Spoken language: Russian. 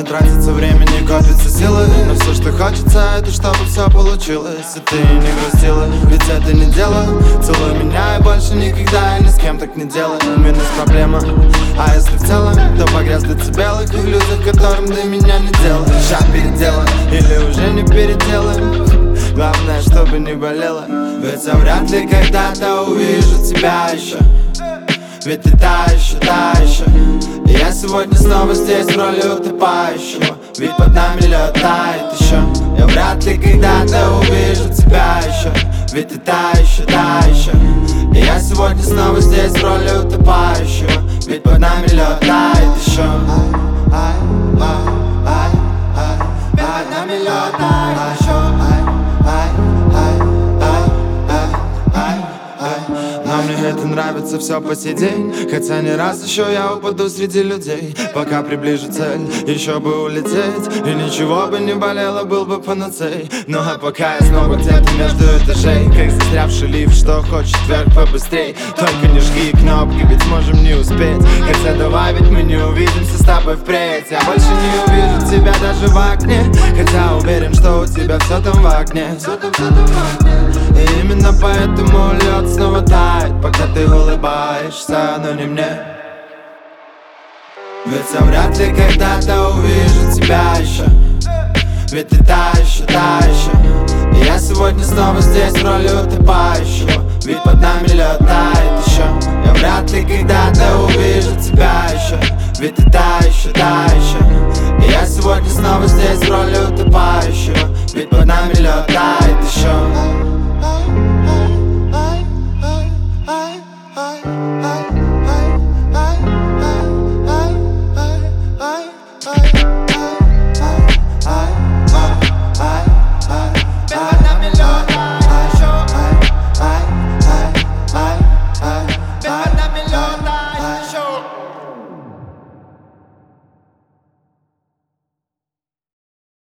тратится время, не копится силы. Но все, что хочется, это чтобы все получилось. И ты не грустила, ведь это не дело. Целуй меня и больше никогда я ни с кем так не делаю. Минус проблема, а если в целом, то погряз в децибелах и в людях, которым до меня не дело. Шаг переделан, или уже не переделаем. Главное, чтобы не болело. Ведь я вряд ли когда-то увижу тебя еще. Ведь ты та еще. И я сегодня снова здесь в роли утопающего. Ведь под нами лед тает еще. Я вряд ли когда-то увижу тебя еще. Ведь ты та еще. И я сегодня снова здесь в роли утопающего. Ведь под нами лед тает еще. Под нами лед тает еще. Но мне это нравится все по сей день. Хотя не раз еще я упаду среди людей. Пока приближу цель, еще бы улететь. И ничего бы не болело, был бы панацей. Ну а пока я снова где-то между этажей, как застрявший лифт, что хочет вверх побыстрей. Только не жги кнопки, ведь можем не успеть. Хотя давай, ведь мы не увидимся с тобой впредь. Я больше не увижу тебя даже в окне. Хотя уверен, что у тебя все там в окне. И именно поэтому лед снова тает, пока ты улыбаешься, но не мне. Ведь я вряд ли когда-то увижу тебя еще. Ведь ты та еще. И я сегодня снова здесь в роли утопающего. Ведь под нами лед тает еще. Я вряд ли когда-то увижу тебя еще. Ведь ты та еще. И я сегодня снова здесь в роли утопающего. Ведь под нами лед тает еще.